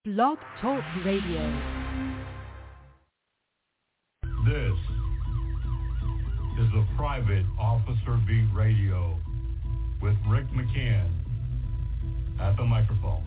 Blog Talk Radio. This is the Private Officer Beat Radio with Rick McCann at the microphone.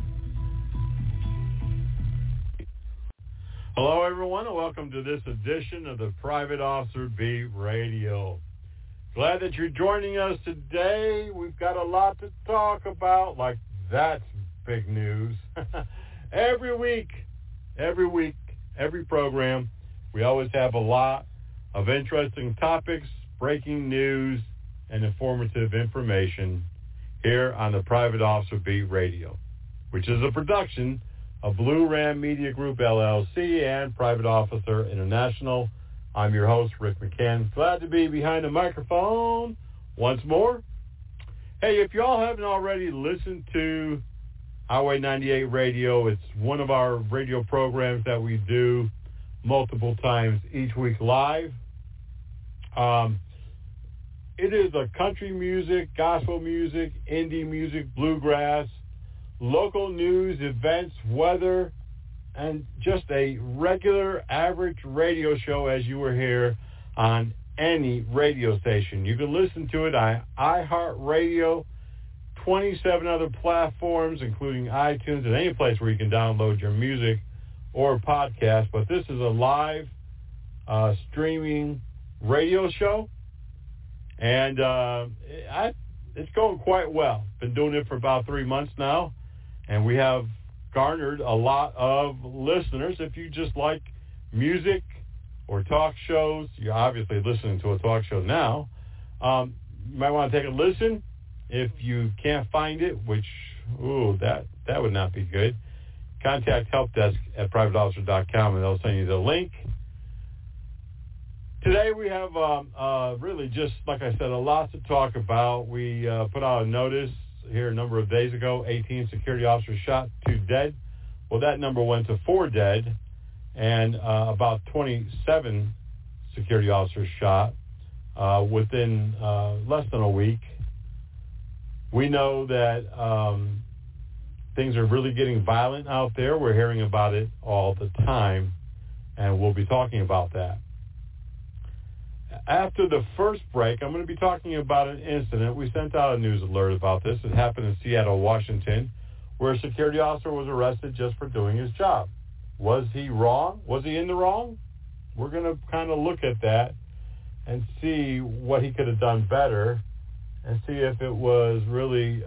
Hello, everyone, and welcome to this edition of the Private Officer Beat Radio. Glad that you're joining us today. We've got a lot to talk about, like that's big news. Every week, every program, we always have a lot of interesting topics, breaking news, and informative information here on the Private Officer Beat Radio, which is a production of Blue Ram Media Group, LLC, and Private Officer International. I'm your host, Rick McCann. Glad to be behind the microphone once more. Hey, if y'all haven't already listened to Highway 98 Radio, it's one of our radio programs that we do multiple times each week live. It is a country music, gospel music, indie music, bluegrass, local news, events, weather, and just a regular average radio show as you were here on any radio station. You can listen to it on iHeartRadio, 27 other platforms, including iTunes, and any place where you can download your music or podcast. But this is a live streaming radio show, and it's going quite well. Been doing it for about 3 months now, and we have garnered a lot of listeners. If you just like music or talk shows, you're obviously listening to a talk show now. You might want to take a listen. If you can't find it, which, that would not be good, contact helpdesk at privateofficer.com, and they'll send you the link. Today we have really just, like I said, a lot to talk about. We put out a notice here a number of days ago, 18 security officers shot, 2 dead. Well, that number went to 4 dead, and about 27 security officers shot within less than a week. We know that things are really getting violent out there. We're hearing about it all the time, and we'll be talking about that. After the first break, I'm going to be talking about an incident. We sent out a news alert about this. It happened in Seattle, Washington, where a security officer was arrested just for doing his job. Was he wrong? Was he in the wrong? We're going to kind of look at that and see what he could have done better and see if it was really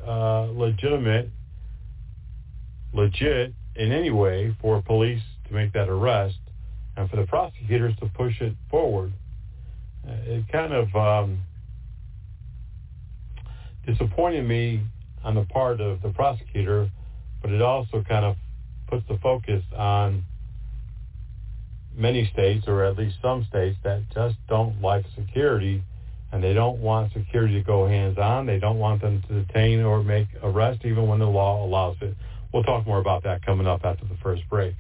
legit in any way for police to make that arrest and for the prosecutors to push it forward. It kind of disappointed me on the part of the prosecutor, but it also kind of puts the focus on many states, or at least some states, that just don't like security, and they don't want security to go hands-on. They don't want them to detain or make arrests, even when the law allows it. We'll talk more about that coming up after the first break.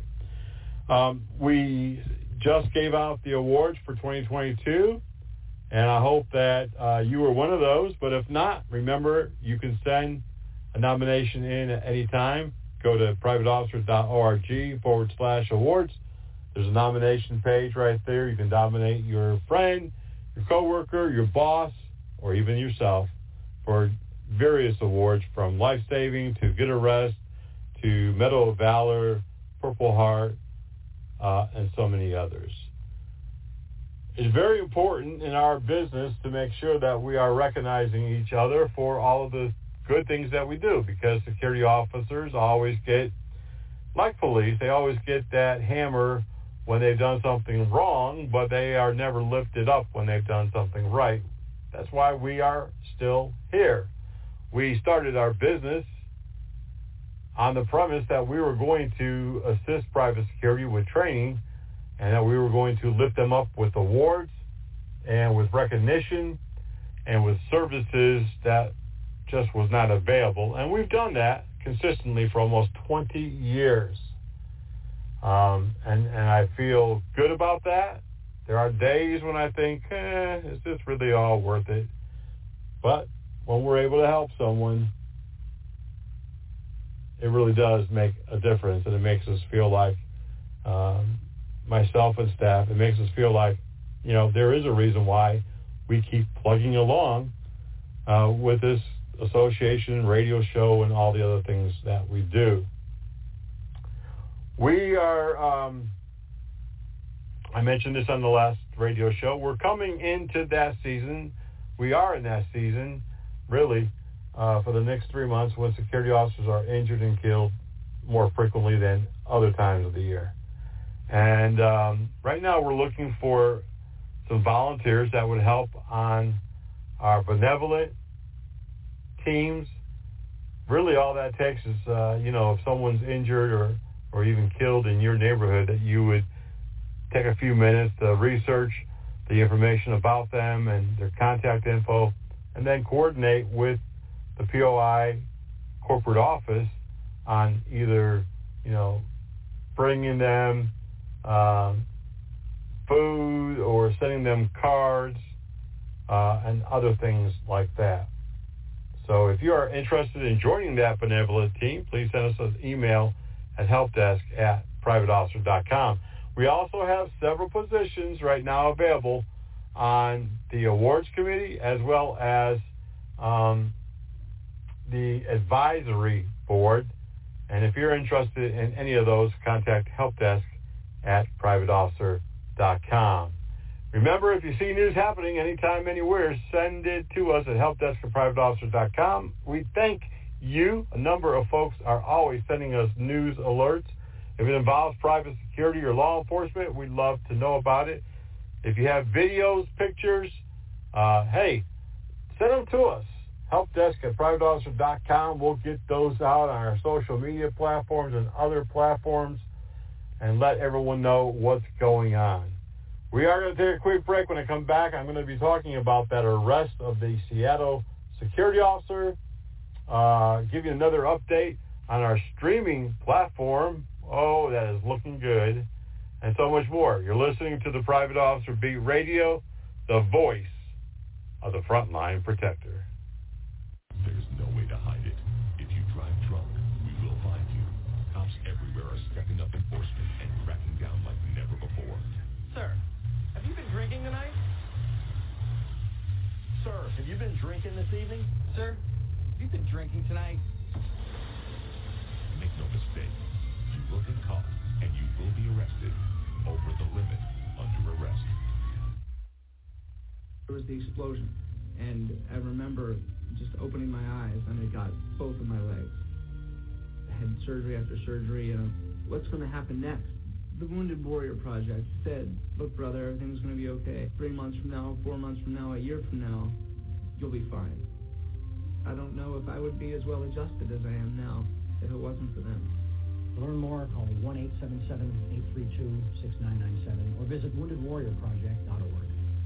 We just gave out the awards for 2022. And I hope that you were one of those. But if not, remember, you can send a nomination in at any time. Go to privateofficer.org/awards. There's a nomination page right there. You can nominate your friend, your coworker, your boss, or even yourself for various awards, from life-saving to good arrest to Medal of Valor, Purple Heart, and so many others. It's very important in our business to make sure that we are recognizing each other for all of the good things that we do, because security officers always get, like police, they always get that hammer when they've done something wrong, but they are never lifted up when they've done something right. That's why we are still here. We started our business on the premise that we were going to assist private security with training, and that we were going to lift them up with awards and with recognition and with services that just was not available. And we've done that consistently for almost 20 years. And I feel good about that. There are days when I think, is this really all worth it? But when we're able to help someone, it really does make a difference, and it makes us feel like, myself and staff, it makes us feel like, there is a reason why we keep plugging along with this association, radio show, and all the other things that we do. We are, I mentioned this on the last radio show, we're coming into that season. We are in that season, really, for the next 3 months when security officers are injured and killed more frequently than other times of the year. And right now we're looking for some volunteers that would help on our benevolent teams. Really all that takes is, if someone's injured or even killed in your neighborhood, that you would take a few minutes to research the information about them and their contact info, and then coordinate with the POI corporate office on either, bringing them food or sending them cards and other things like that. So if you are interested in joining that benevolent team, please send us an email at helpdesk@privateofficer.com. We also have several positions right now available on the awards committee as well as the advisory board. And if you're interested in any of those, contact helpdesk@privateofficer.com. Remember, if you see news happening anytime, anywhere, send it to us at helpdesk@privateofficer.com. We thank you. A number of folks are always sending us news alerts. If it involves private security or law enforcement, we'd love to know about it. If you have videos, pictures, hey, send them to us. Helpdesk@privateofficer.com. We'll get those out on our social media platforms and other platforms and let everyone know what's going on. We are going to take a quick break. When I come back, I'm going to be talking about that arrest of the Seattle security officer, give you another update on our streaming platform. Oh, that is looking good, and so much more. You're listening to the Private Officer Beat Radio, the voice of the frontline protector. There's no way to hide it. If you drive drunk, we will find you. Cops everywhere are stepping up enforcement and cracking down like never before. Sir, have you been drinking tonight? Sir, have you been drinking this evening? Sir, have you been drinking tonight? Make no mistake, you will get caught and you will be arrested. Over the limit, under arrest. There was the explosion, and I remember just opening my eyes, and it got both of my legs. I had surgery after surgery, and what's going to happen next? The Wounded Warrior Project said, look, brother, everything's going to be okay. 3 months from now, 4 months from now, a year from now, you'll be fine. I don't know if I would be as well adjusted as I am now if it wasn't for them. To learn more, call 1-877-832-6997 or visit woundedwarriorproject.org.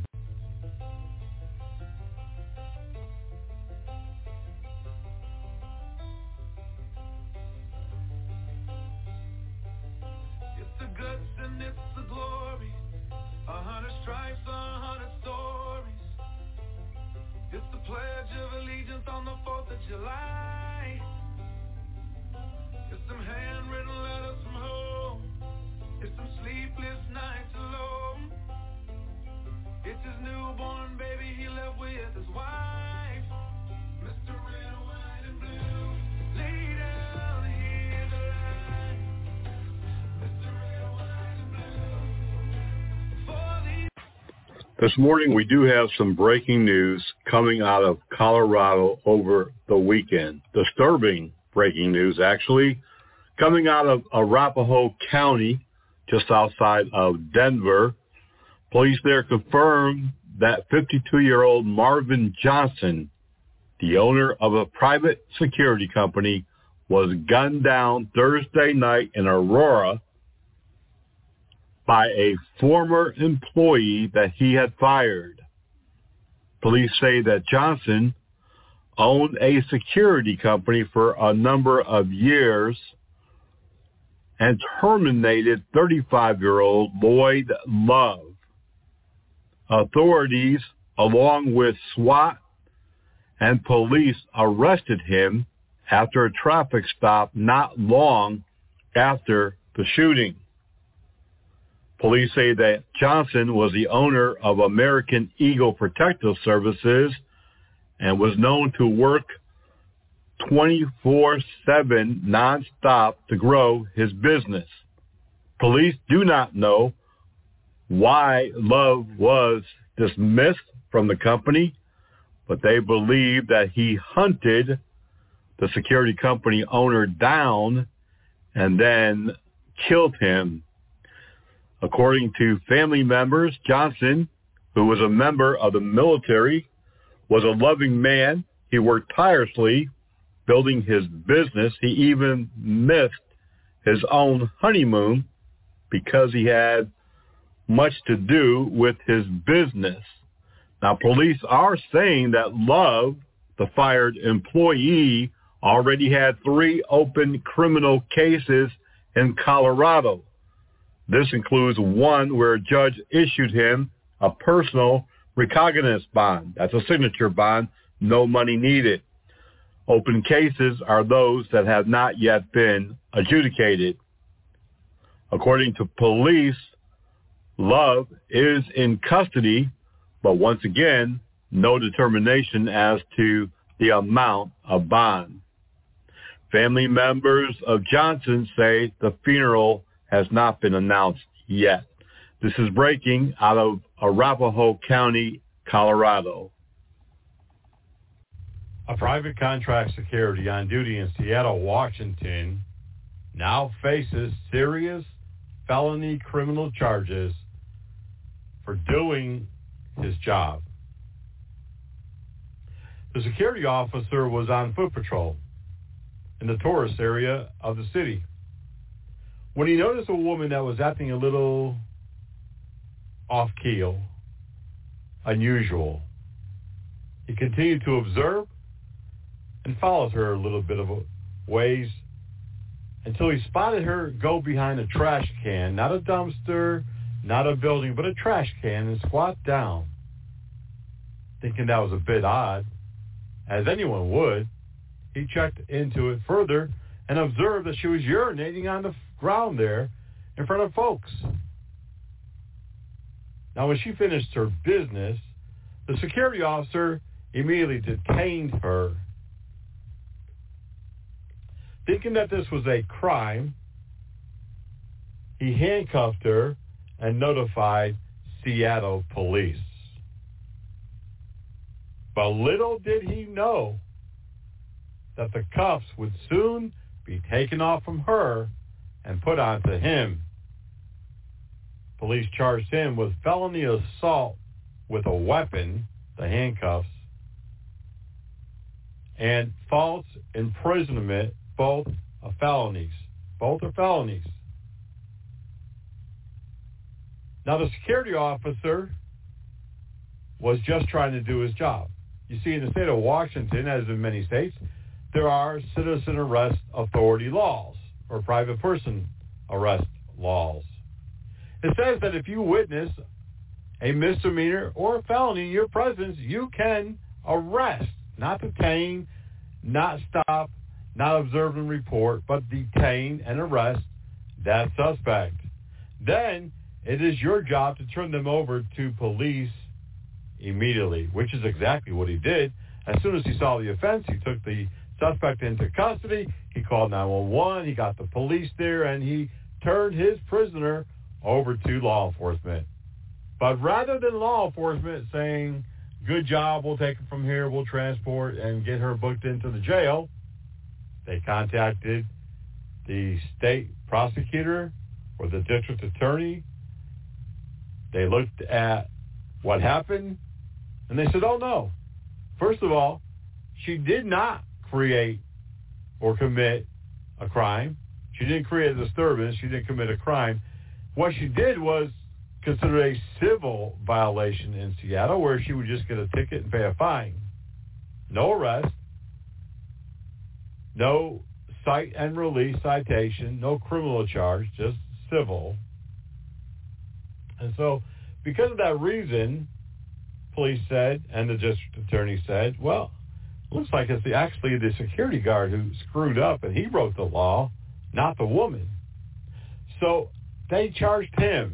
It's the guts and it's the glory. 100 stripes, 100 stories. It's the Pledge of Allegiance on the 4th of July. It's some handwritten letters from home. It's some sleepless nights alone. It's his newborn baby he left with his wife. Mr. Red, White, and Blue, lay down, hear the line. Mr. Red, White, and Blue, for these. This morning we do have some breaking news coming out of Colorado over the weekend. Disturbing breaking news, actually, coming out of Arapahoe County, just outside of Denver. Police there confirmed that 52-year-old Marvin Johnson, the owner of a private security company, was gunned down Thursday night in Aurora by a former employee that he had fired. Police say that Johnson owned a security company for a number of years and terminated 35-year-old Lloyd Love. Authorities, along with SWAT and police, arrested him after a traffic stop not long after the shooting. Police say that Johnson was the owner of American Eagle Protective Services and was known to work 24/7 nonstop to grow his business. Police do not know why Love was dismissed from the company, but they believe that he hunted the security company owner down and then killed him. According to family members, Johnson, who was a member of the military, was a loving man. He worked tirelessly building his business. He even missed his own honeymoon because he had much to do with his business. Now, police are saying that Love, the fired employee, already had 3 open criminal cases in Colorado. This includes one where a judge issued him a personal recognizance bond. That's a signature bond, no money needed. Open cases are those that have not yet been adjudicated. According to police, Love is in custody, but once again, no determination as to the amount of bond. Family members of Johnson say the funeral has not been announced yet. This is breaking out of Arapahoe County, Colorado. A private contract security on duty in Seattle, Washington, now faces serious felony criminal charges for doing his job. The security officer was on foot patrol in the tourist area of the city when he noticed a woman that was acting a little off-keel, unusual. He continued to observe and followed her a little bit of a ways until he spotted her go behind a trash can, not a dumpster, not a building, but a trash can, and squat down. Thinking that was a bit odd, as anyone would, he checked into it further and observed that she was urinating on the ground there in front of folks. Now, when she finished her business, the security officer immediately detained her. Thinking that this was a crime, he handcuffed her and notified Seattle police. But little did he know that the cuffs would soon be taken off from her and put onto him. Police charged him with felony assault with a weapon, the handcuffs, and false imprisonment, both are felonies. Both are felonies. Now, the security officer was just trying to do his job. You see, in the state of Washington, as in many states, there are citizen arrest authority laws or private person arrest laws. It says that if you witness a misdemeanor or a felony in your presence, you can arrest, not detain, not stop, not observe and report, but detain and arrest that suspect. Then it is your job to turn them over to police immediately, which is exactly what he did. As soon as he saw the offense, he took the suspect into custody. He called 911. He got the police there, and he turned his prisoner over to law enforcement. But rather than law enforcement saying, good job, we'll take it from here, we'll transport and get her booked into the jail, they contacted the state prosecutor or the district attorney. They looked at what happened, and they said, oh, no. First of all, she did not create or commit a crime. She didn't create a disturbance. She didn't commit a crime. What she did was considered a civil violation in Seattle, where she would just get a ticket and pay a fine. No arrest, no cite and release citation, no criminal charge, just civil. And so because of that reason, police said, and the district attorney said, well, Looks like it's actually the security guard who screwed up, and he wrote the law, not the woman. So they charged him.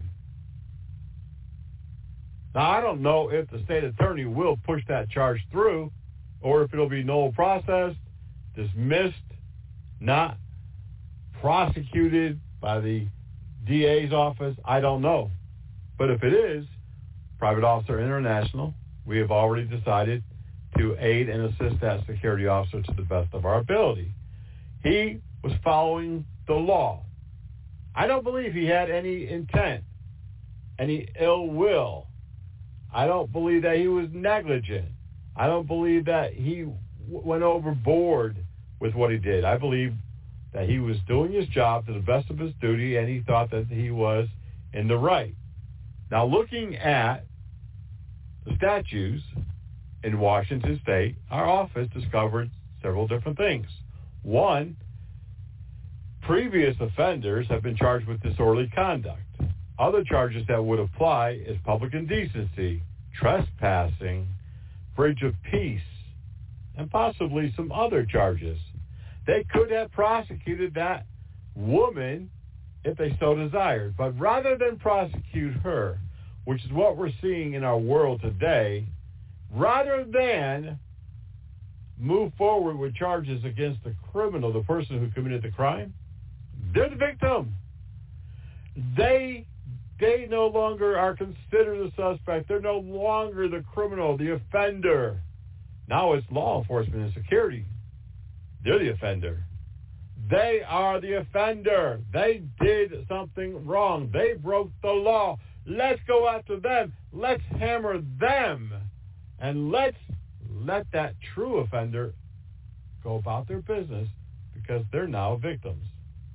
Now, I don't know if the state attorney will push that charge through or if it'll be no processed, dismissed, not prosecuted by the DA's office. I don't know. But if it is, Private Officer International, we have already decided to aid and assist that security officer to the best of our ability. He was following the law. I don't believe he had any intent, any ill will. I don't believe that he was negligent. I don't believe that he went overboard with what he did. I believe that he was doing his job to the best of his duty, and he thought that he was in the right. Now, looking at the statutes in Washington State, our office discovered several different things. One, previous offenders have been charged with disorderly conduct. Other charges that would apply is public indecency, trespassing, breach of peace, and possibly some other charges. They could have prosecuted that woman if they so desired. But rather than prosecute her, which is what we're seeing in our world today, rather than move forward with charges against the criminal, the person who committed the crime, they're the victim. They no longer are considered a suspect. They're no longer the criminal, the offender. Now it's law enforcement and security. They're the offender. They are the offender. They did something wrong. They broke the law. Let's go after them. Let's hammer them. And let's let that true offender go about their business because they're now victims.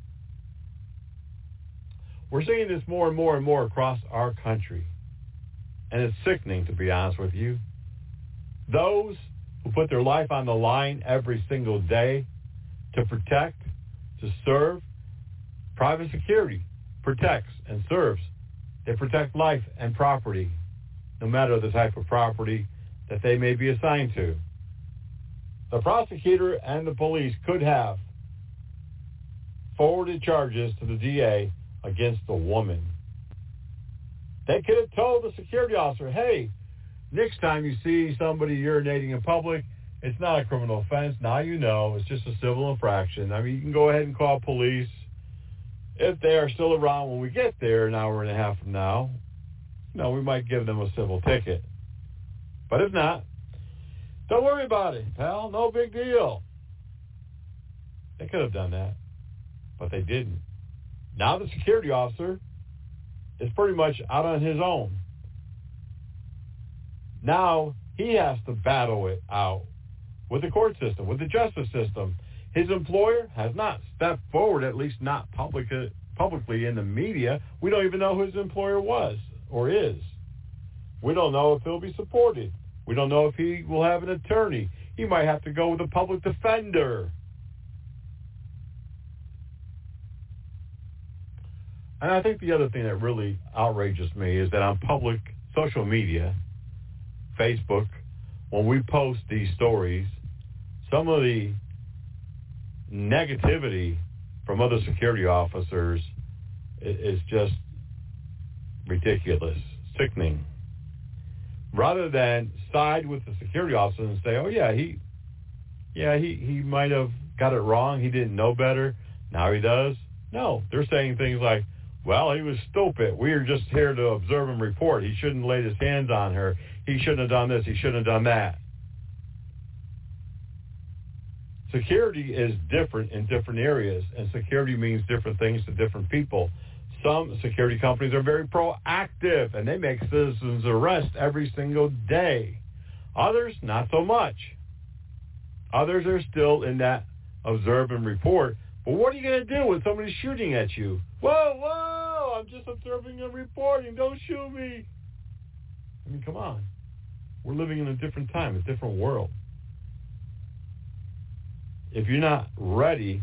We're seeing this more and more and more across our country. And it's sickening, to be honest with you. Those who put their life on the line every single day to protect, to serve, private security protects and serves. They protect life and property, no matter the type of property that they may be assigned to. The prosecutor and the police could have forwarded charges to the DA against the woman. They could have told the security officer, hey, next time you see somebody urinating in public, it's not a criminal offense. Now you know. It's just a civil infraction. I mean, you can go ahead and call police. If they are still around when we get there an hour and a half from now, we might give them a civil ticket. But if not, don't worry about it, pal. No big deal. They could have done that, but they didn't. Now the security officer is pretty much out on his own. Now he has to battle it out with the court system, with the justice system. His employer has not stepped forward, at least not publicly in the media. We don't even know who his employer was or is. We don't know if he'll be supported. We don't know if he will have an attorney. He might have to go with a public defender. And I think the other thing that really outrages me is that on public social media, Facebook, when we post these stories, some of the negativity from other security officers is just ridiculous, sickening. Rather than side with the security officer and say, oh, he might have got it wrong. He didn't know better. Now he does. No, they're saying things like, well, he was stupid. We are just here to observe and report. He shouldn't have laid his hands on her. He shouldn't have done this. He shouldn't have done that. Security is different in different areas, and security means different things to different people. Some security companies are very proactive, and they make citizens arrest every single day. Others, not so much. Others are still in that observe and report. But what are you going to do when somebody's shooting at you? Whoa, I'm just observing and reporting. Don't shoot me. I mean, come on. We're living in a different time, a different world. If you're not ready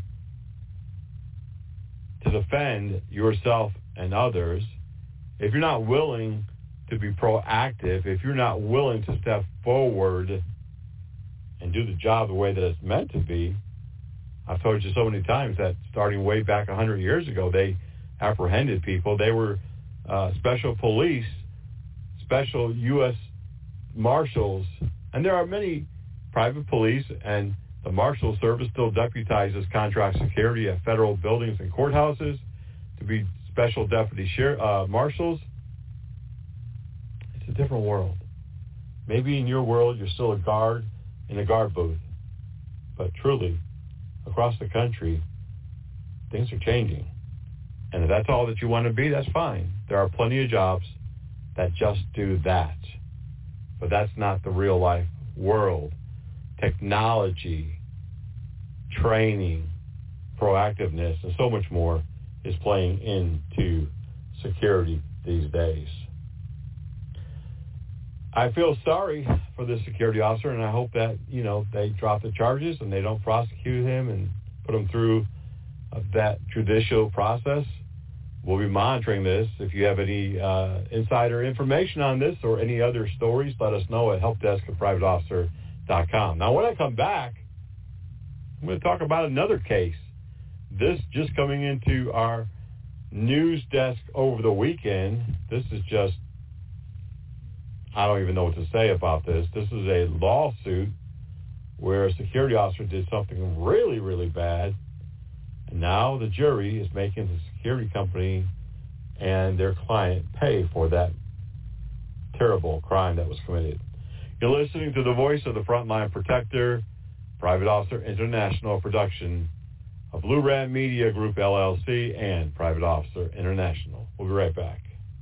to defend yourself and others, if you're not willing to be proactive, if you're not willing to step forward and do the job the way that it's meant to be. I've told you so many times that starting way back 100 years ago, they apprehended people. They were special police, special U.S. Marshals, and there are many private police, and the Marshal Service still deputizes contract security at federal buildings and courthouses to be special deputy marshals. It's a different world. Maybe in your world you're still a guard in a guard booth, but truly, across the country, things are changing. And if that's all that you want to be, that's fine. There are plenty of jobs that just do that. But that's not the real life world. Technology, training, proactiveness, and so much more is playing into security these days. I feel sorry for the security officer, and I hope that, they drop the charges and they don't prosecute him and put him through that judicial process. We'll be monitoring this. If you have any insider information on this or any other stories, let us know at helpdesk@privateofficer.com. Now, when I come back, I'm going to talk about another case. This just coming into our news desk over the weekend. This is just, I don't even know what to say about this. This is a lawsuit where a security officer did something really, really bad. And now the jury is making the security company and their client pay for that terrible crime that was committed. You're listening to the voice of the Frontline Protector, Private Officer International production of Blue Rat Media Group, LLC, and Private Officer International. We'll be right back.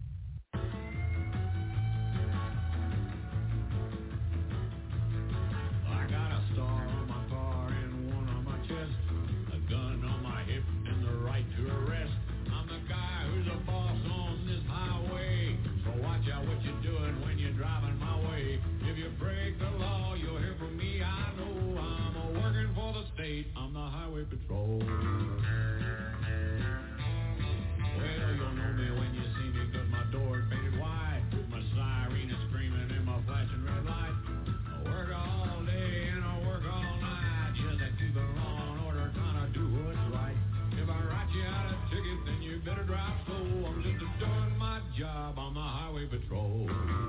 I'm the highway patrol. Well, you'll know me when you see me, 'cause my door's painted white, with my siren is screaming and my flashing red light. I work all day and I work all night, just to keep the law and order, trying to do what's right. If I write you out a ticket, then you better drive slow. I'm just doing my job on the highway patrol.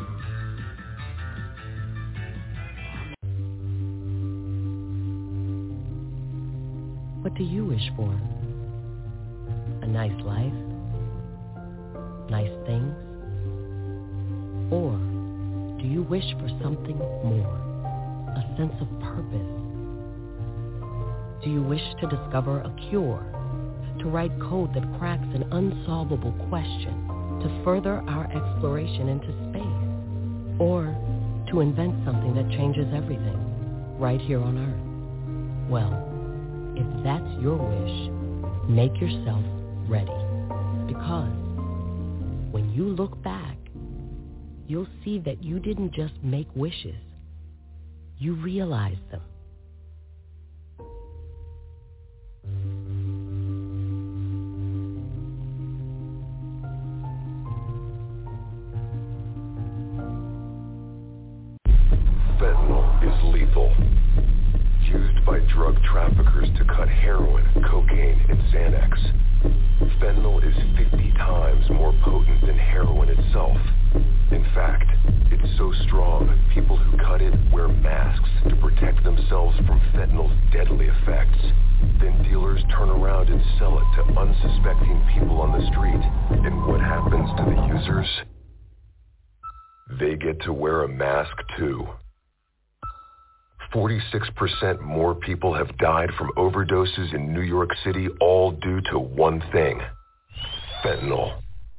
What do you wish for? A nice life? Nice things? Or do you wish for something more? A sense of purpose? Do you wish to discover a cure? To write code that cracks an unsolvable question? To further our exploration into space? Or to invent something that changes everything right here on Earth? Well, if that's your wish, make yourself ready. Because when you look back, you'll see that you didn't just make wishes. You realized them. Fentanyl is lethal. Used by drug traffickers to cut heroin, cocaine, and Xanax. Fentanyl is 50 times more potent than heroin itself. In fact, it's so strong, people who cut it wear masks to protect themselves from fentanyl's deadly effects. Then dealers turn around and sell it to unsuspecting people on the street. And what happens to the users? They get to wear a mask too. 46% more people have died from overdoses in New York City, all due to one thing: fentanyl.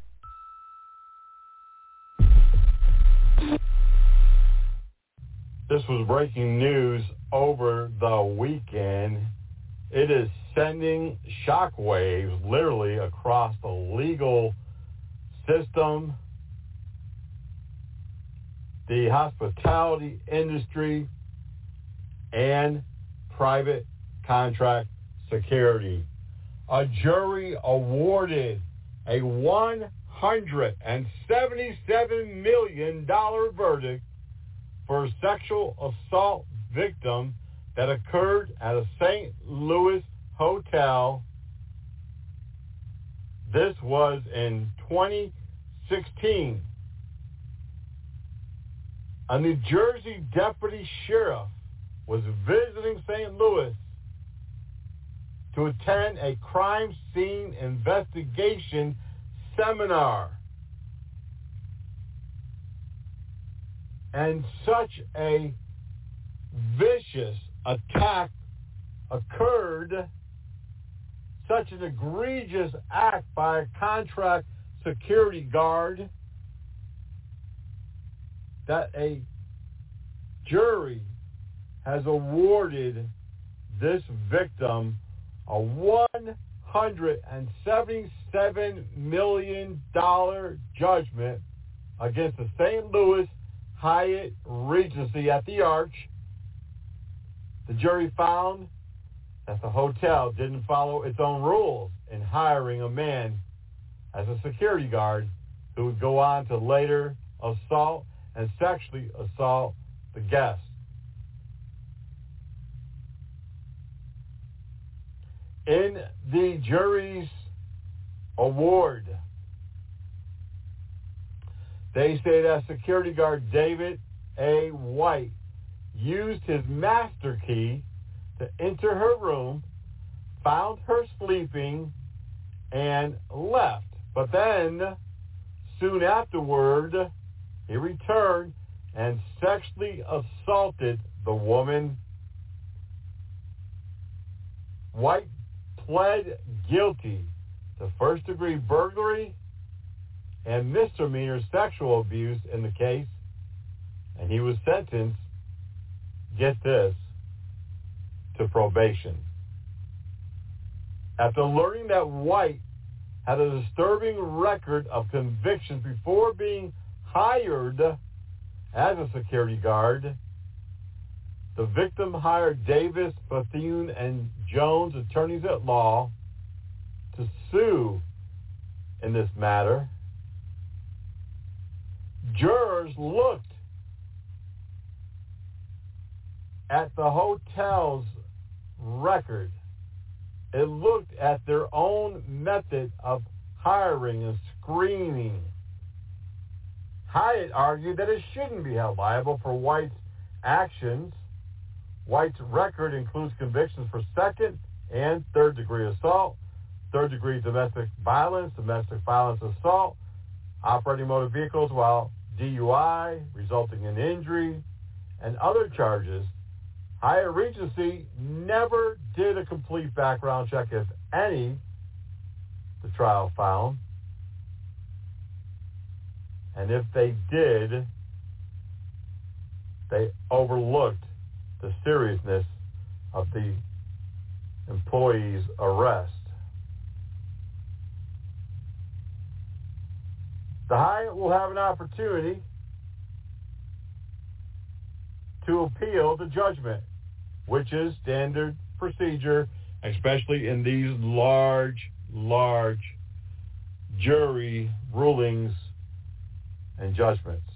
This was breaking news over the weekend. It is sending shockwaves literally across the legal system, the hospitality industry, and private contract security. A jury awarded a $177 million verdict for sexual assault victim that occurred at a St. Louis hotel. This was in 2016. A New Jersey deputy sheriff was visiting St. Louis to attend a crime scene investigation seminar. And such a vicious attack occurred, such an egregious act by a contract security guard, that a jury has awarded this victim a $177 million judgment against the St. Louis Hyatt Regency at the Arch. The jury found that the hotel didn't follow its own rules in hiring a man as a security guard who would go on to later assault and sexually assault the guests. In the jury's award, they say that security guard David A. White used his master key to enter her room, found her sleeping, and left. But then, soon afterward, he returned and sexually assaulted the woman. White pled guilty to first-degree burglary and misdemeanor sexual abuse in the case, and he was sentenced, get this, to probation. After learning that White had a disturbing record of convictions before being hired as a security guard, the victim hired Davis, Bethune, and Jones, attorneys at law, to sue in this matter. Jurors looked at the hotel's record. It looked at their own method of hiring and screening. Hyatt argued that it shouldn't be held liable for White's actions. White's record includes convictions for second and third degree assault, third degree domestic violence assault, operating motor vehicles while DUI, resulting in injury, and other charges. Hyatt Regency never did a complete background check, if any, the trial found. And if they did, they overlooked the seriousness of the employee's arrest. The Hyatt will have an opportunity to appeal the judgment, which is standard procedure, especially in these large jury rulings and judgments.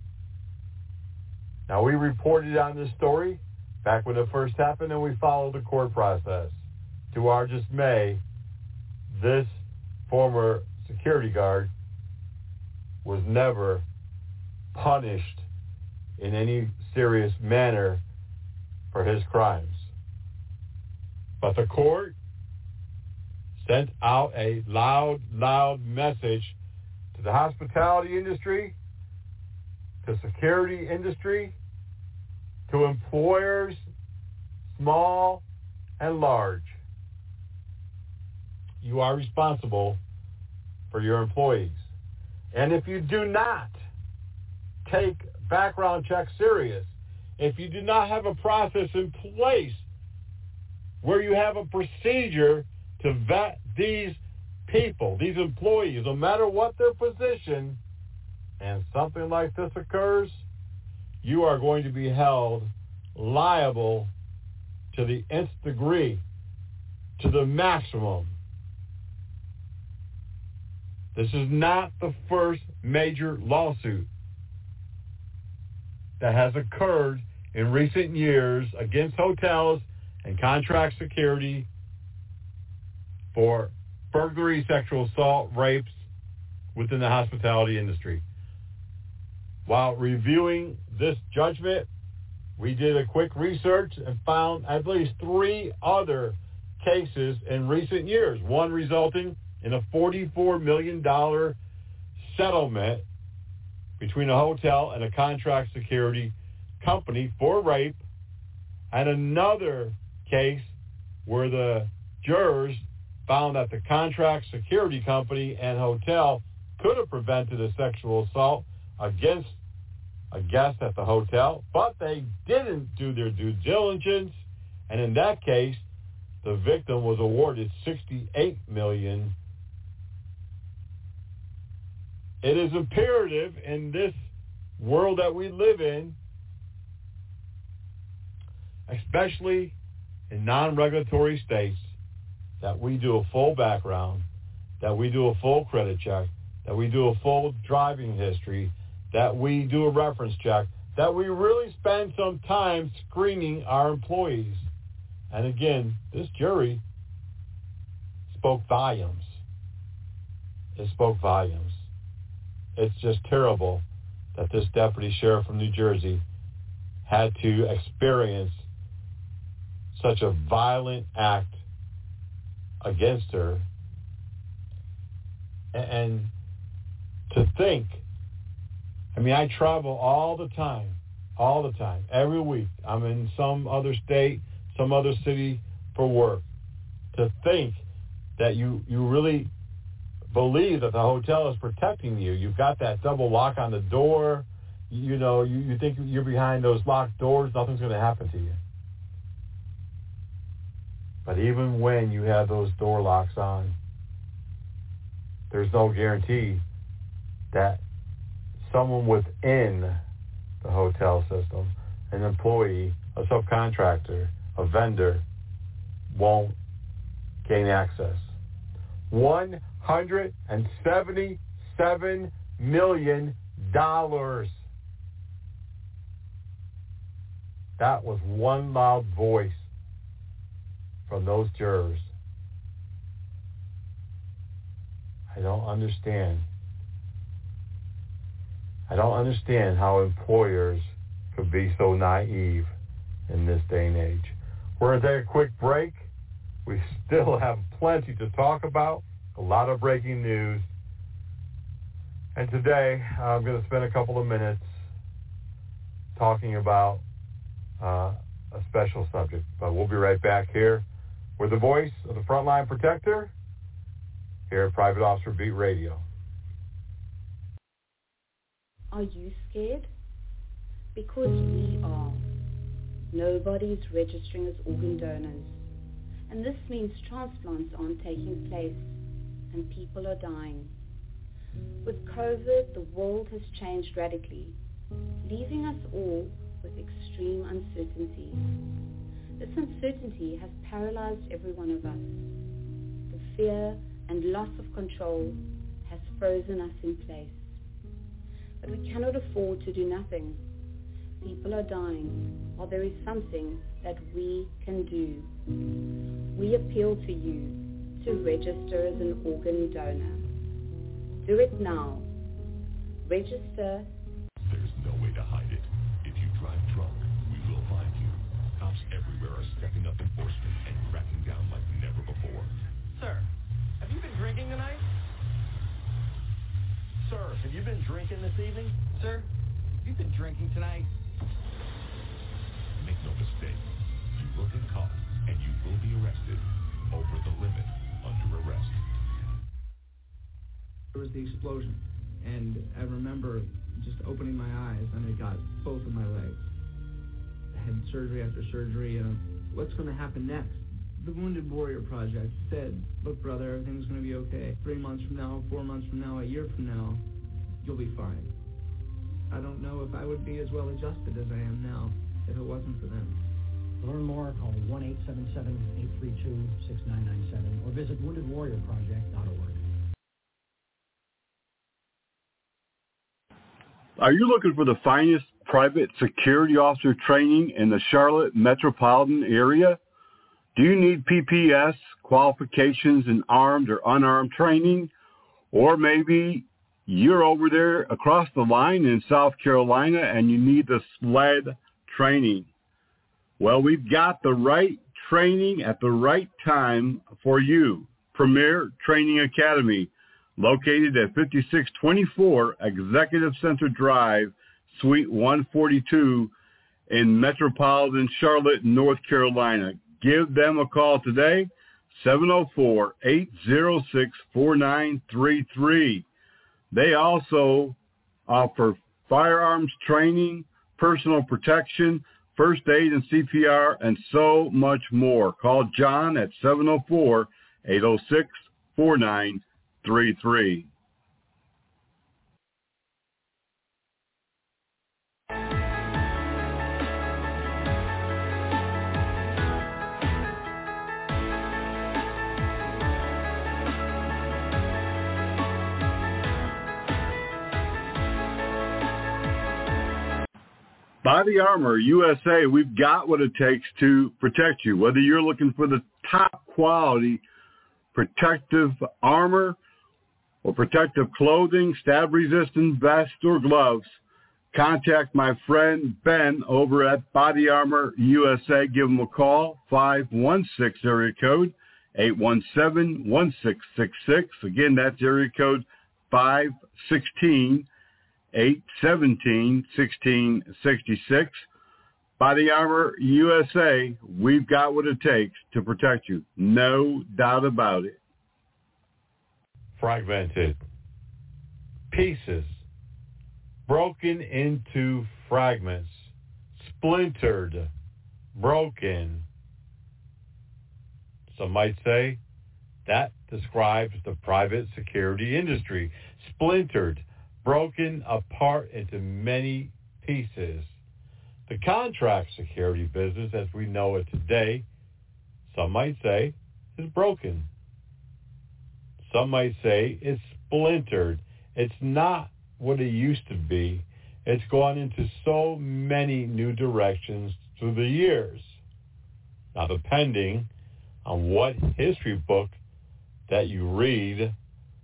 Now, we reported on this story back when it first happened, and we followed the court process. To our dismay, this former security guard was never punished in any serious manner for his crimes. But the court sent out a loud message to the hospitality industry, to security industry, to employers, small and large. You are responsible for your employees. And if you do not take background checks serious, if you do not have a process in place where you have a procedure to vet these people, these employees, no matter what their position, and something like this occurs, you are going to be held liable to the nth degree, to the maximum. This is not the first major lawsuit that has occurred in recent years against hotels and contract security for burglary, sexual assault, rapes within the hospitality industry. While reviewing this judgment, we did a quick research and found at least 3 other cases in recent years, one resulting in a $44 million settlement between a hotel and a contract security company for rape, and another case where the jurors found that the contract security company and hotel could have prevented a sexual assault against a guest at the hotel, but they didn't do their due diligence, and in that case, the victim was awarded $68 million. It is imperative in this world that we live in, especially in non-regulatory states, that we do a full background, that we do a full credit check, that we do a full driving history, that we do a reference check, that we really spend some time screening our employees. And again, this jury spoke volumes. It spoke volumes. It's just terrible that this deputy sheriff from New Jersey had to experience such a violent act against her. And to think, I mean, I travel all the time, every week. I'm in some other state, some other city for work. To think that you really believe that the hotel is protecting you. You've got that double lock on the door. You know, you think you're behind those locked doors, nothing's going to happen to you. But even when you have those door locks on, there's no guarantee that someone within the hotel system, an employee, a subcontractor, a vendor, won't gain access. $177 million. That was one loud voice from those jurors. I don't understand how employers could be so naive in this day and age. We're going to take a quick break. We still have plenty to talk about, a lot of breaking news. And today, I'm going to spend a couple of minutes talking about a special subject. But we'll be right back here with the voice of the Frontline Protector here at Private Officer Beat Radio. Are you scared? Because we are. Nobody's registering as organ donors. And this means transplants aren't taking place and people are dying. With COVID, the world has changed radically, leaving us all with extreme uncertainty. This uncertainty has paralyzed every one of us. The fear and loss of control has frozen us in place. But we cannot afford to do nothing. People are dying, while there is something that we can do. We appeal to you to register as an organ donor. Do it now. Register. There's no way to hide it. If you drive drunk, we will find you. Cops everywhere are stepping up enforcement and cracking down like never before. Sir, have you been drinking tonight? Sir, have you been drinking this evening? Sir, have you been drinking tonight? Make no mistake, you will get caught and you will be arrested. Over the limit, under arrest. There was the explosion, and I remember just opening my eyes, and I got both of my legs. I had surgery after surgery, and what's going to happen next? The Wounded Warrior Project said, look, brother, everything's going to be okay. 3 months from now, 4 months from now, a year from now, you'll be fine. I don't know if I would be as well adjusted as I am now if it wasn't for them. To learn more, call 1-877-832-6997 or visit woundedwarriorproject.org. Are you looking for the finest private security officer training in the Charlotte metropolitan area? Do you need PPS qualifications in armed or unarmed training? Or maybe you're over there across the line in South Carolina and you need the SLED training. Well, we've got the right training at the right time for you. Premier Training Academy, located at 5624 Executive Center Drive, Suite 142 in metropolitan Charlotte, North Carolina. Give them a call today, 704-806-4933. They also offer firearms training, personal protection, first aid and CPR, and so much more. Call John at 704-806-4933. Body Armor USA, we've got what it takes to protect you. Whether you're looking for the top quality protective armor or protective clothing, stab-resistant vest or gloves, contact my friend Ben over at Body Armor USA. Give him a call, 516 area code 817-1666. Again, that's area code 516 817-1666. Body Armor USA, we've got what it takes to protect you. No doubt about it. Fragmented. Pieces. Broken into fragments. Splintered. Broken. Some might say that describes the private security industry. Splintered. Broken apart into many pieces. The contract security business as we know it today, some might say, is broken. Some might say it's splintered. It's not what it used to be. It's gone into so many new directions through the years. Now, depending on what history book that you read,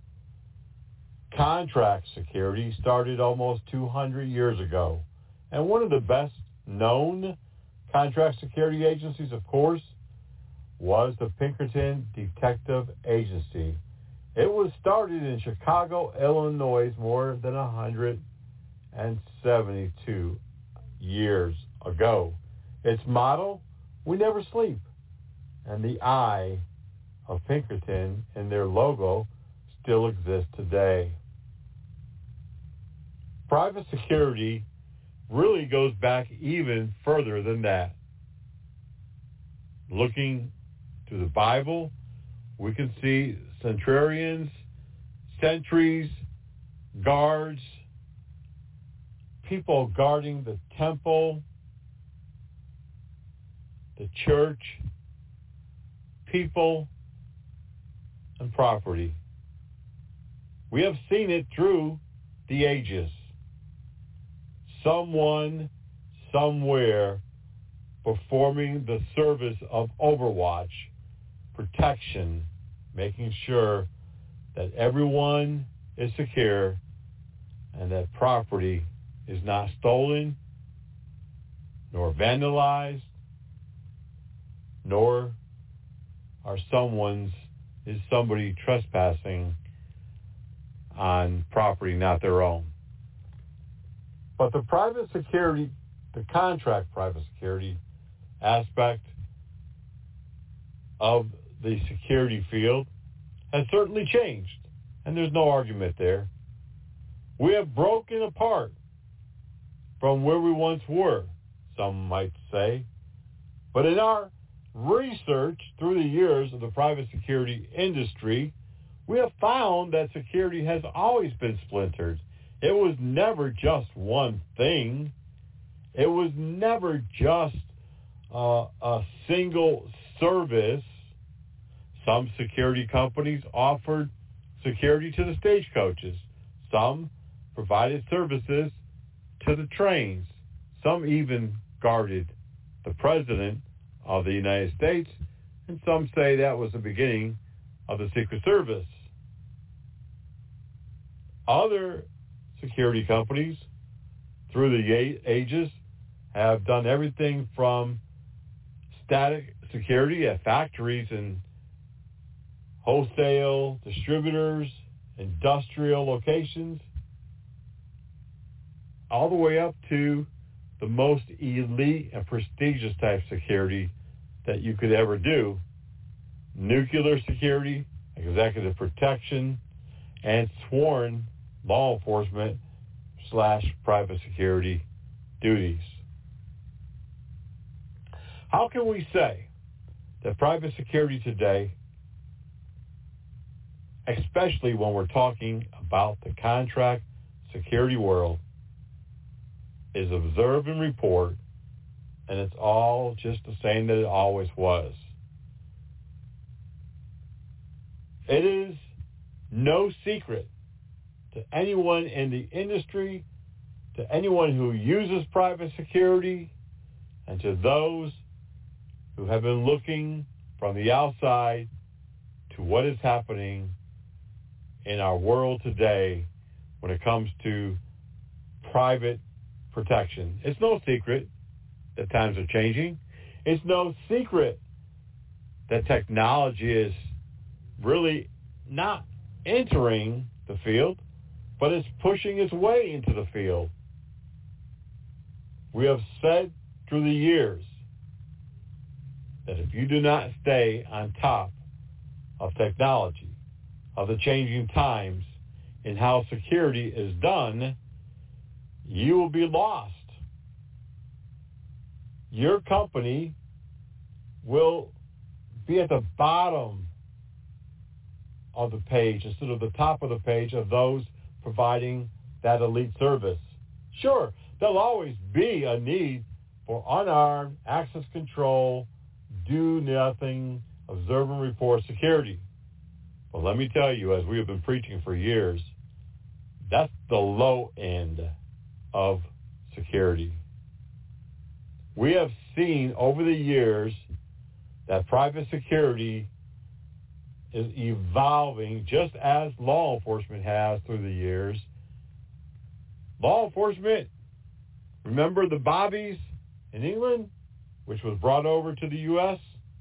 contract security started almost 200 years ago. And one of the best known contract security agencies, of course, was the Pinkerton Detective Agency. It was started in Chicago, Illinois, more than 172 years ago. Its motto, "We never sleep." And the eye of Pinkerton in their logo still exists today. Private security really goes back even further than that. Looking through the Bible, we can see centurions, sentries, guards, people guarding the temple, the church, people, and property. We have seen it through the ages. Someone, somewhere, performing the service of overwatch, protection, making sure that everyone is secure and that property is not stolen, nor vandalized, nor are is somebody trespassing on property not their own. But the private security, the contract private security aspect of the security field has certainly changed, and there's no argument there. We have broken apart from where we once were, some might say. But in our research through the years of the private security industry, we have found that security has always been splintered. It was never just one thing. It was never just a single service. Some security companies offered security to the stagecoaches. Some provided services to the trains. Some even guarded the President of the United States, and some say that was the beginning of the Secret Service. Other security companies through the ages have done everything from static security at factories and wholesale distributors, industrial locations, all the way up to the most elite and prestigious type security that you could ever do: nuclear security, executive protection, and sworn law enforcement / private security duties. How can we say that private security today, especially when we're talking about the contract security world, is observe and report, and it's all just the same that it always was? It is no secret to anyone in the industry, to anyone who uses private security, and to those who have been looking from the outside to what is happening in our world today when it comes to private protection. It's no secret that times are changing. It's no secret that technology is really not entering the field, but it's pushing its way into the field. We have said through the years that if you do not stay on top of technology, of the changing times, and how security is done, you will be lost. Your company will be at the bottom of the page instead of the top of the page of those providing that elite service. Sure, there'll always be a need for unarmed access control, do nothing, observe and report security. But let me tell you, as we have been preaching for years, that's the low end of security. We have seen over the years that private security is evolving just as law enforcement has through the years. Law enforcement, remember the bobbies in England, which was brought over to the U.S.?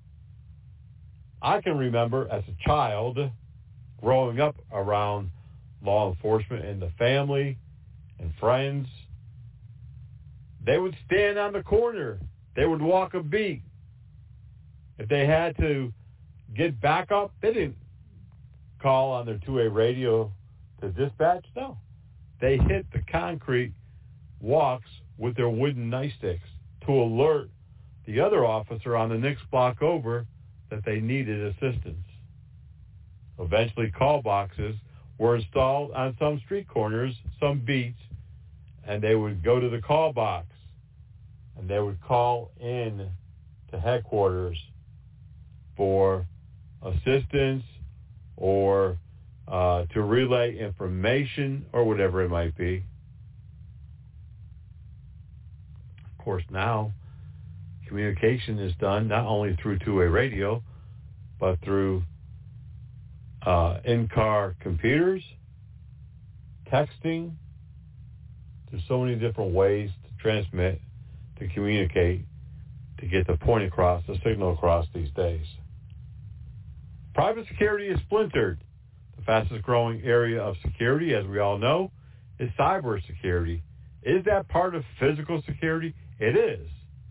I can remember as a child growing up around law enforcement and the family and friends. They would stand on the corner. They would walk a beat. If they had to get backup, they didn't call on their two-way radio to dispatch. No. They hit the concrete walks with their wooden nightsticks to alert the other officer on the next block over that they needed assistance. Eventually, call boxes were installed on some street corners, some beats, and they would go to the call box, and they would call in to headquarters for assistance or to relay information or whatever it might be. Of course, now communication is done not only through two-way radio, but through in-car computers, texting. There's so many different ways to transmit, to communicate, to get the point across, the signal across these days. Private security is splintered. The fastest growing area of security, as we all know, is cybersecurity. Is that part of physical security? It is.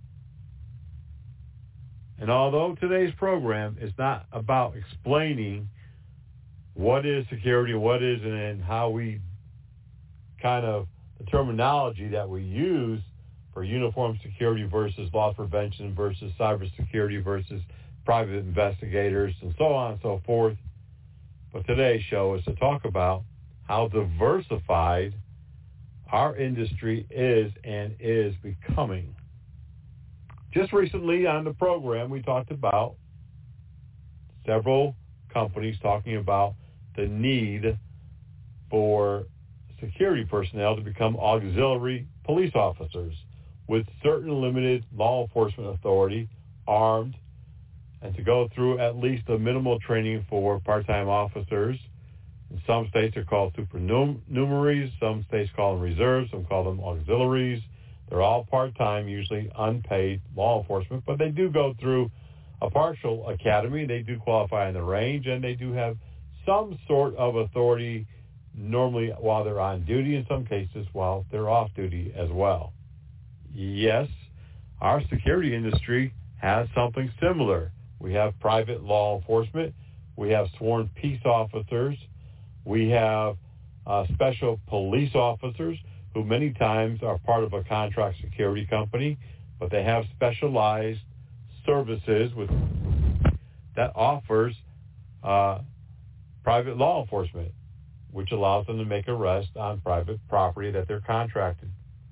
And although today's program is not about explaining what is security, what isn't, and how we kind of, the terminology that we use for uniform security versus loss prevention versus cybersecurity versus private investigators and so on and so forth. But today's show is to talk about how diversified our industry is and is becoming. Just recently on the program, we talked about several companies talking about the need for security personnel to become auxiliary police officers. with certain limited law enforcement authority, armed, and to go through at least a minimal training for part-time officers. In some states they're called supernumeraries, some states call them reserves, some call them auxiliaries. They're all part-time, usually unpaid law enforcement, but they do go through a partial academy. They do qualify in the range, and they do have some sort of authority normally while they're on duty, in some cases while they're off duty as well. Yes, our security industry has something similar. We have private law enforcement. We have sworn peace officers. We have special police officers who many times are part of a contract security company, but they have specialized services that offers private law enforcement, which allows them to make arrests on private property that they're contracted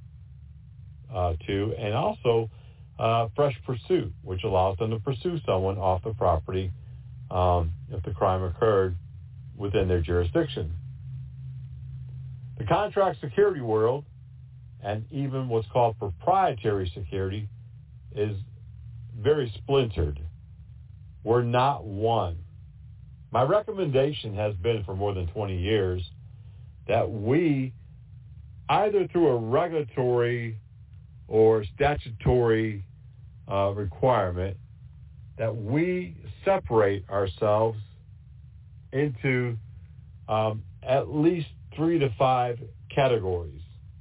to, and also fresh pursuit, which allows them to pursue someone off the property if the crime occurred within their jurisdiction. The contract security world, and even what's called proprietary security, is very splintered. We're not one. My recommendation has been for more than 20 years that we, either through a regulatory or statutory requirement, that we separate ourselves into at least 3 to 5 categories.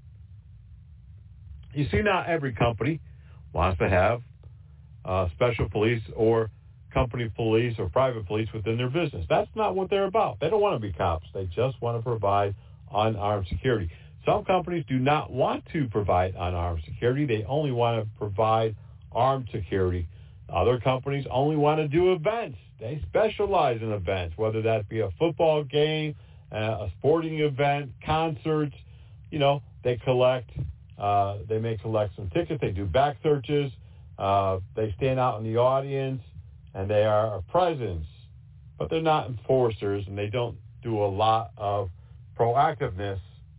You see, not every company wants to have special police or company police or private police within their business. That's not what they're about. They don't want to be cops. They just want to provide unarmed security. Some companies do not want to provide unarmed security. They only want to provide armed security. Other companies only want to do events. They specialize in events, whether that be a football game, a sporting event, concerts. You know, they collect. They may collect some tickets. They do back searches. They stand out in the audience, and they are a presence. But they're not enforcers, and they don't do a lot of proactiveness.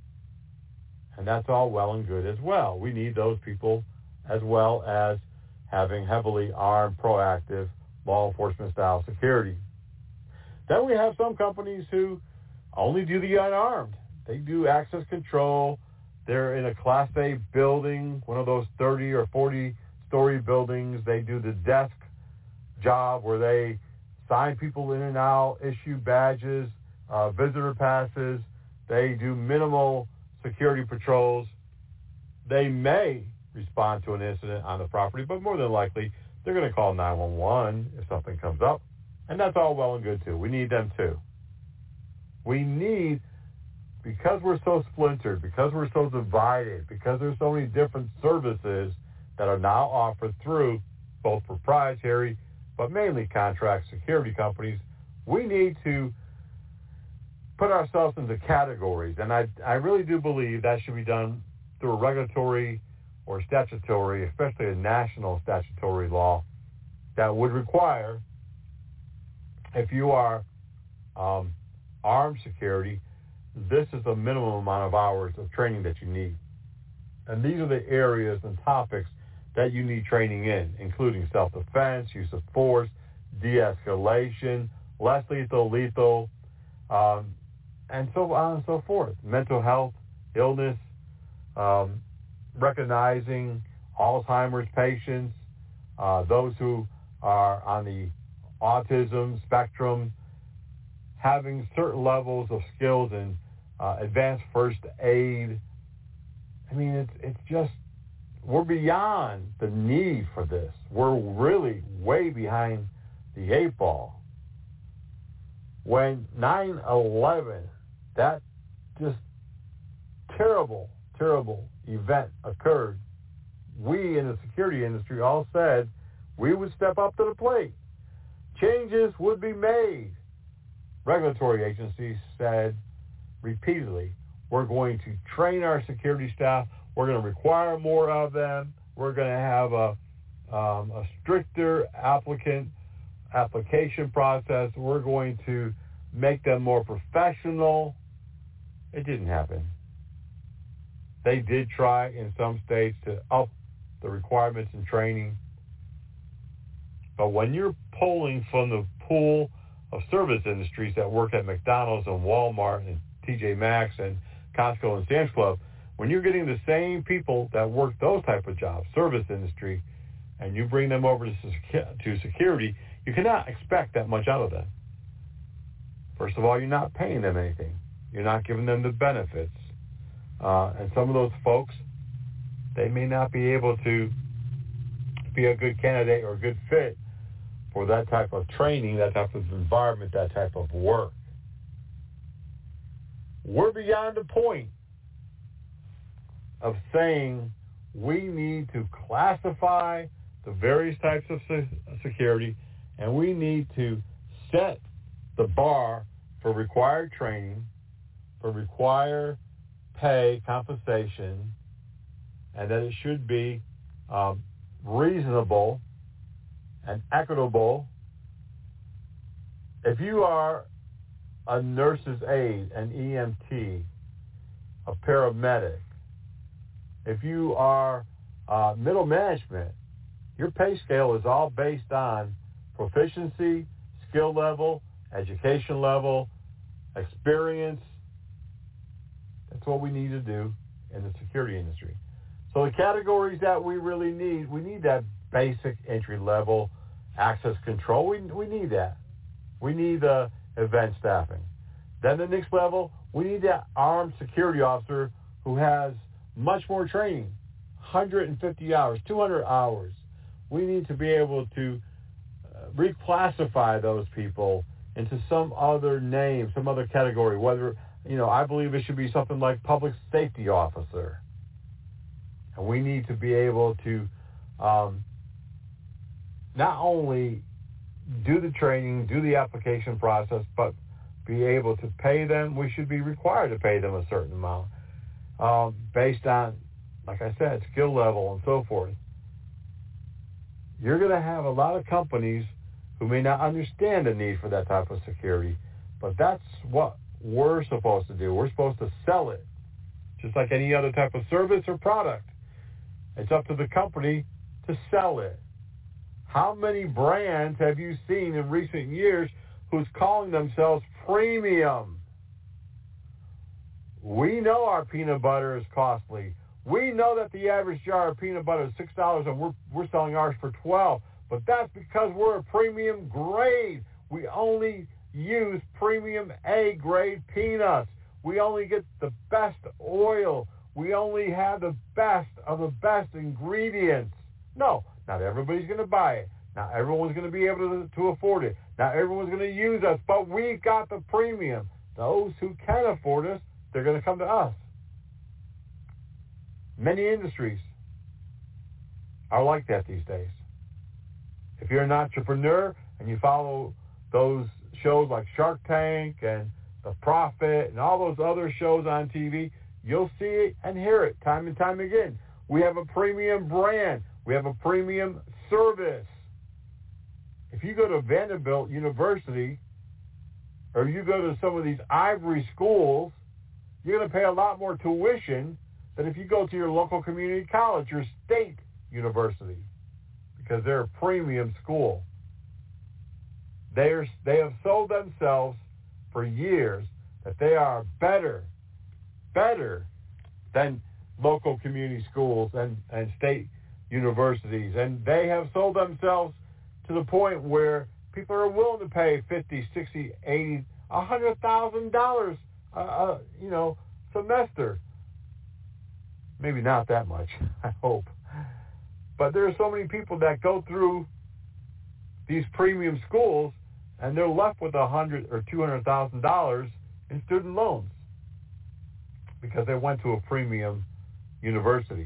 And that's all well and good as well. We need those people as well as having heavily armed, proactive, law enforcement-style security. Then we have some companies who only do the unarmed. They do access control. They're in a Class A building, one of those 30 or 40-story buildings. They do the desk job where they sign people in and out, issue badges, visitor passes. They do minimal security patrols. They may respond to an incident on the property, but more than likely, they're going to call 911 if something comes up. And that's all well and good, too. We need them, too. We need, because we're so splintered, because we're so divided, because there's so many different services that are now offered through both proprietary but mainly contract security companies, we need to put ourselves into categories. And I really do believe that should be done through a regulatory or statutory, especially a national statutory law that would require, if you are armed security, this is the minimum amount of hours of training that you need. And these are the areas and topics that you need training in, including self-defense, use of force, de-escalation, less lethal, and so on and so forth. Mental health, illness, recognizing Alzheimer's patients, those who are on the autism spectrum, having certain levels of skills in advanced first aid. I mean, it's just, we're beyond the need for this. We're really way behind the 8 ball. When 9/11, that just terrible, terrible event occurred, we in the security industry all said we would step up to the plate. Changes would be made. Regulatory agencies said repeatedly, we're going to train our security staff. We're going to require more of them. We're going to have a stricter application process. We're going to make them more professional. It didn't happen. They did try in some states to up the requirements and training. But when you're pulling from the pool of service industries that work at McDonald's and Walmart and TJ Maxx and Costco and Sam's Club, when you're getting the same people that work those type of jobs, service industry, and you bring them over to security, you cannot expect that much out of them. First of all, you're not paying them anything. You're not giving them the benefits. And some of those folks, they may not be able to be a good candidate or a good fit for that type of training, that type of environment, that type of work. We're beyond the point of saying we need to classify the various types of security, and we need to set the bar for required training, for required pay, compensation, and that it should be reasonable and equitable. If you are a nurse's aide, an EMT, a paramedic, if you are middle management, your pay scale is all based on proficiency, skill level, education level, experience. That's what we need to do in the security industry. So the categories that we really need, we need that basic entry-level access control. We need that. We need the event staffing. Then the next level, we need that armed security officer who has much more training, 150 hours, 200 hours. We need to be able to reclassify those people into some other name, some other category, whether, I believe it should be something like public safety officer. And we need to be able to not only do the training, do the application process, but be able to pay them. We should be required to pay them a certain amount based on, like I said, skill level and so forth. You're going to have a lot of companies who may not understand the need for that type of security, but that's what we're supposed to do. We're supposed to sell it, just like any other type of service or product. It's up to the company to sell it. How many brands have you seen in recent years who's calling themselves premium? We know our peanut butter is costly. We know that the average jar of peanut butter is $6 and we're selling ours for $12. But that's because we're a premium grade. We only use premium A grade peanuts. We only get the best oil. We only have the best of the best ingredients. No, not everybody's going to buy it. Not everyone's going to be able to afford it. Not everyone's going to use us, but we've got the premium. Those who can afford us, they're going to come to us. Many industries are like that these days. If you're an entrepreneur and you follow those shows like Shark Tank and The Profit and all those other shows on TV, you'll see it and hear it time and time again. We have a premium brand. We have a premium service. If you go to Vanderbilt University or you go to some of these ivory schools, you're going to pay a lot more tuition than if you go to your local community college, your state university, because they're a premium school. They have sold themselves for years that they are better than local community schools and state universities. And they have sold themselves to the point where people are willing to pay $50, $60, $80, $100,000 semester. Maybe not that much, I hope. But there are so many people that go through these premium schools and they're left with $100,000 or $200,000 in student loans because they went to a premium university.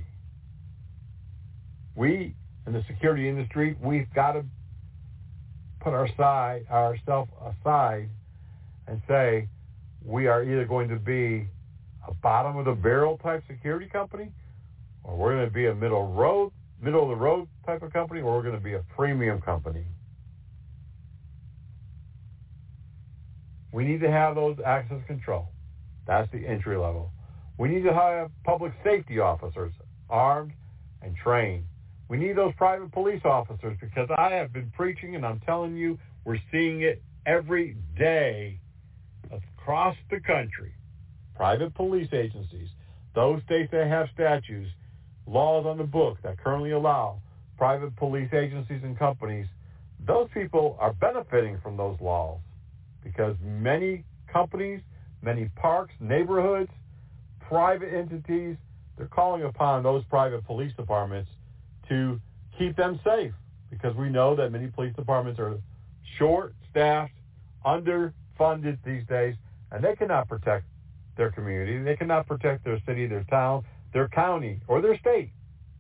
We, in the security industry, we've got to put ourselves aside and say we are either going to be a bottom-of-the-barrel type security company, or we're going to be a middle-of-the-road type of company, or we're going to be a premium company. We need to have those access control. That's the entry level. We need to have public safety officers armed and trained. We need those private police officers because I have been preaching, and I'm telling you, we're seeing it every day across the country. Private police agencies, those states that have statutes, laws on the book that currently allow private police agencies and companies, those people are benefiting from those laws because many companies, many parks, neighborhoods, private entities, they're calling upon those private police departments to keep them safe because we know that many police departments are short-staffed, underfunded these days, and they cannot protect their community. They cannot protect their city, their town, their county, or their state.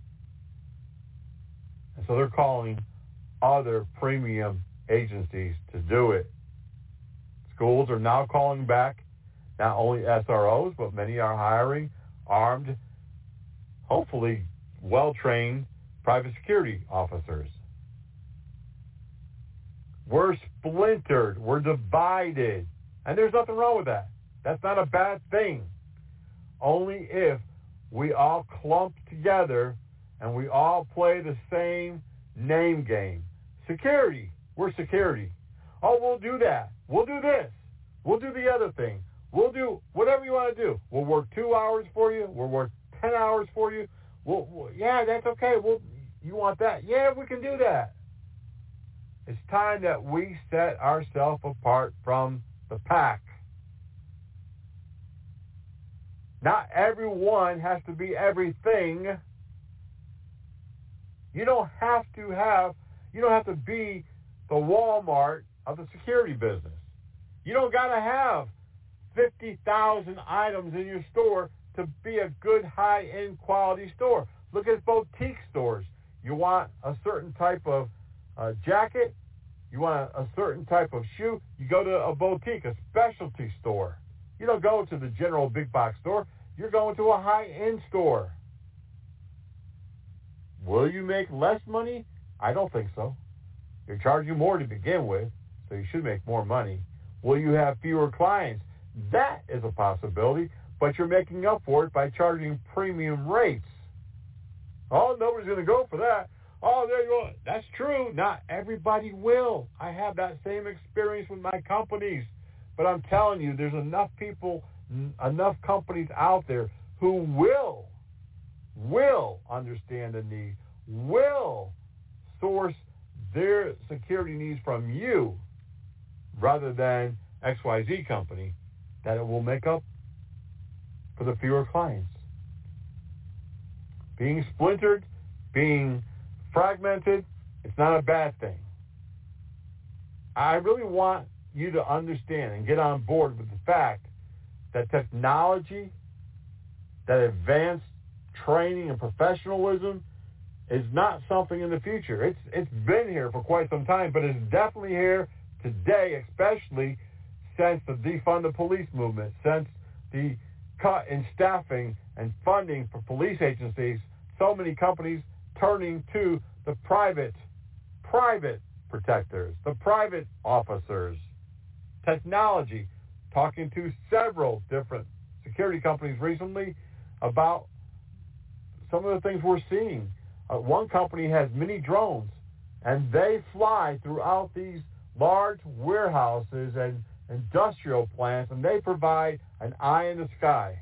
And so they're calling other premium agencies to do it. Schools are now calling back not only SROs, but many are hiring armed, hopefully well-trained private security officers. We're splintered. We're divided. And there's nothing wrong with that. That's not a bad thing. Only if we all clump together and we all play the same name game. Security. We're security. Oh, we'll do that. We'll do this. We'll do the other thing. We'll do whatever you want to do. We'll work 2 hours for you. We'll work 10 hours for you. Yeah, that's okay. You want that? Yeah, we can do that. It's time that we set ourselves apart from the pack. Not everyone has to be everything. You don't have to be the Walmart of the security business. You don't got to have 50,000 items in your store to be a good high-end quality store. Look at boutique stores. You want a certain type of jacket, you want a certain type of shoe, you go to a boutique, a specialty store. You don't go to the general big box store. You're going to a high-end store. Will you make less money? I don't think so. You're charging more to begin with, so you should make more money. Will you have fewer clients? That is a possibility, but you're making up for it by charging premium rates. Oh, nobody's going to go for that. Oh, there you go. That's true. Not everybody will. I have that same experience with my companies. But I'm telling you, there's enough people, enough companies out there who will understand the need, will source their security needs from you rather than XYZ company, that it will make up for the fewer clients. Being splintered, being fragmented, it's not a bad thing. I really want you to understand and get on board with the fact that technology, that advanced training and professionalism is not something in the future. It's been here for quite some time, but it's definitely here today, especially since the defund the police movement, since the cut in staffing and funding for police agencies, so many companies turning to the private protectors, the private officers. Technology, talking to several different security companies recently about some of the things we're seeing. One company has mini drones, and they fly throughout these large warehouses and industrial plants, and they provide an eye in the sky.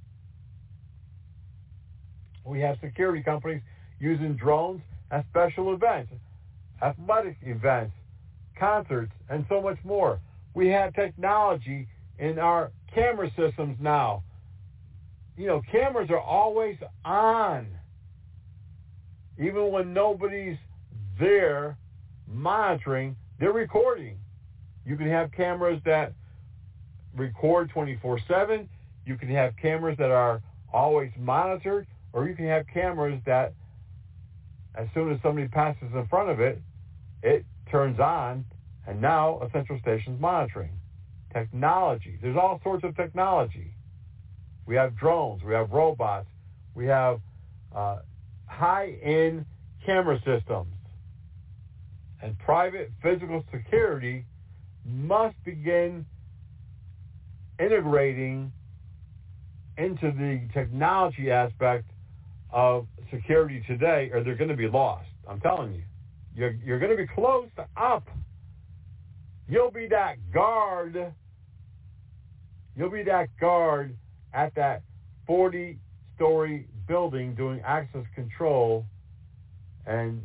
We have security companies using drones at special events, athletic events, concerts, and so much more. We have technology in our camera systems now. You know, cameras are always on. Even when nobody's there monitoring, they're recording. You can have cameras that record 24/7. You can have cameras that are always monitored, or you can have cameras that as soon as somebody passes in front of it, it turns on, and now a central station's monitoring. Technology. There's all sorts of technology. We have drones. We have robots. We have high-end camera systems. And private physical security must begin integrating into the technology aspect of security today, or they're going to be lost. I'm telling you. You're going to be close to up. You'll be that guard. You'll be that guard at that 40-story building doing access control, and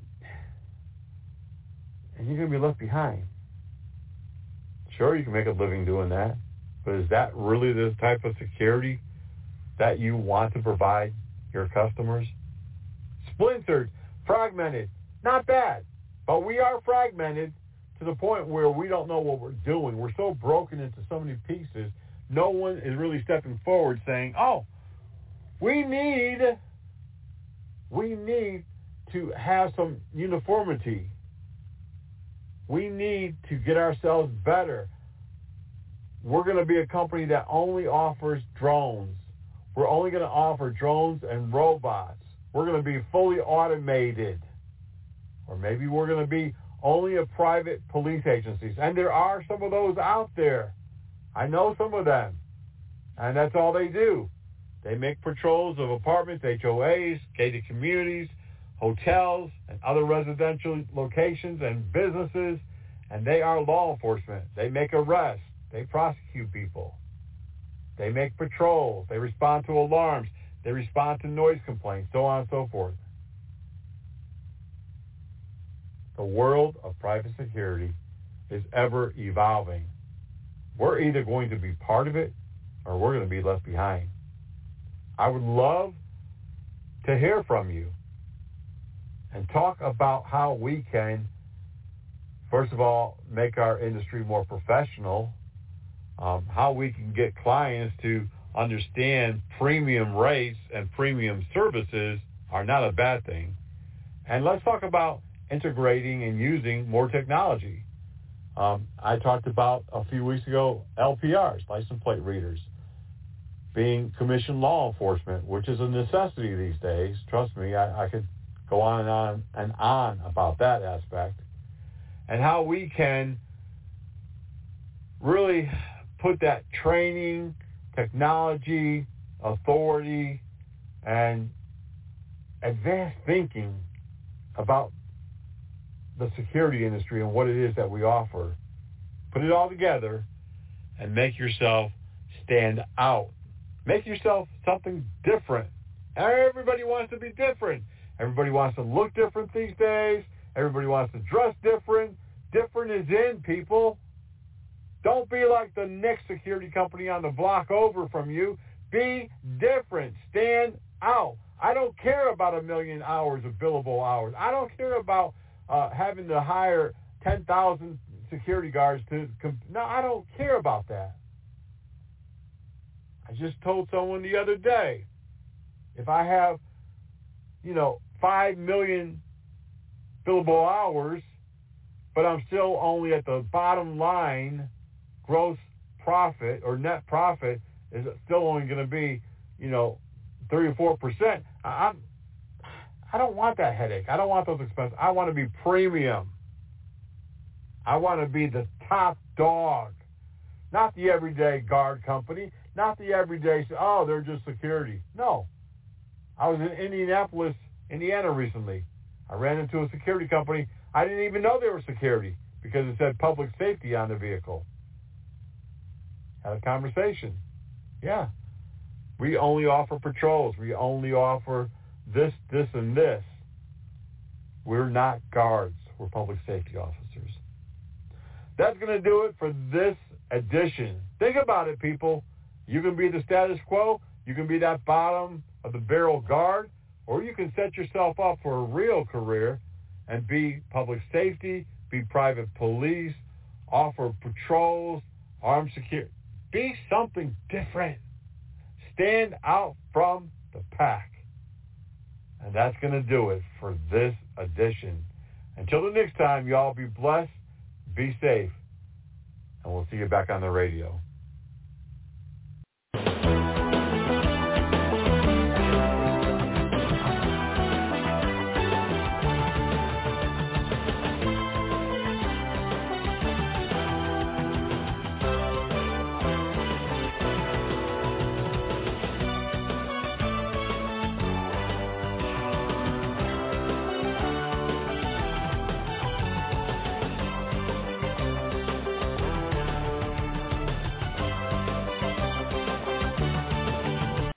you're going to be left behind. Sure, you can make a living doing that, but is that really the type of security that you want to provide your customers? Splintered, fragmented, not bad, but we are fragmented to the point where we don't know what we're doing. We're so broken into so many pieces, no one is really stepping forward saying, oh, we need to have some uniformity. We need to get ourselves better. We're going to be a company that only offers drones. We're only going to offer drones and robots. We're going to be fully automated. Or maybe we're going to be only a private police agencies. And there are some of those out there. I know some of them. And that's all they do. They make patrols of apartments, HOAs, gated communities, hotels, and other residential locations and businesses, and they are law enforcement. They make arrests. They prosecute people. They make patrols. They respond to alarms. They respond to noise complaints, so on and so forth. The world of private security is ever evolving. We're either going to be part of it or we're going to be left behind. I would love to hear from you and talk about how we can, first of all, make our industry more professional, how we can get clients to understand premium rates and premium services are not a bad thing. And let's talk about integrating and using more technology. I talked about a few weeks ago LPRs, license plate readers, being commissioned law enforcement, which is a necessity these days. Trust me, I could go on and on about that aspect, and how we can really put that training, technology, authority, and advanced thinking about the security industry and what it is that we offer. Put it all together and make yourself stand out. Make yourself something different. Everybody wants to be different. Everybody wants to look different these days. Everybody wants to dress different. Different is in, people. Don't be like the next security company on the block over from you. Be different. Stand out. I don't care about 1 million hours of billable hours. I don't care about having to hire 10,000 security guards to... No, I don't care about that. I just told someone the other day, if I have, 5 million billable hours, but I'm still only at the bottom line, gross profit or net profit is still only going to be, 3 or 4%. I don't want that headache. I don't want those expenses. I want to be premium. I want to be the top dog, not the everyday guard company, not the everyday, they're just security. No. I was in Indianapolis, Indiana recently. I ran into a security company. I didn't even know they were security because it said public safety on the vehicle. Had a conversation. Yeah. We only offer patrols. We only offer this, and this. We're not guards. We're public safety officers. That's going to do it for this edition. Think about it, people. You can be the status quo. You can be that bottom of the barrel guard, or you can set yourself up for a real career and be public safety, be private police, offer patrols, armed security. Be something different. Stand out from the pack. And that's going to do it for this edition. Until the next time, y'all be blessed, be safe, and we'll see you back on the radio.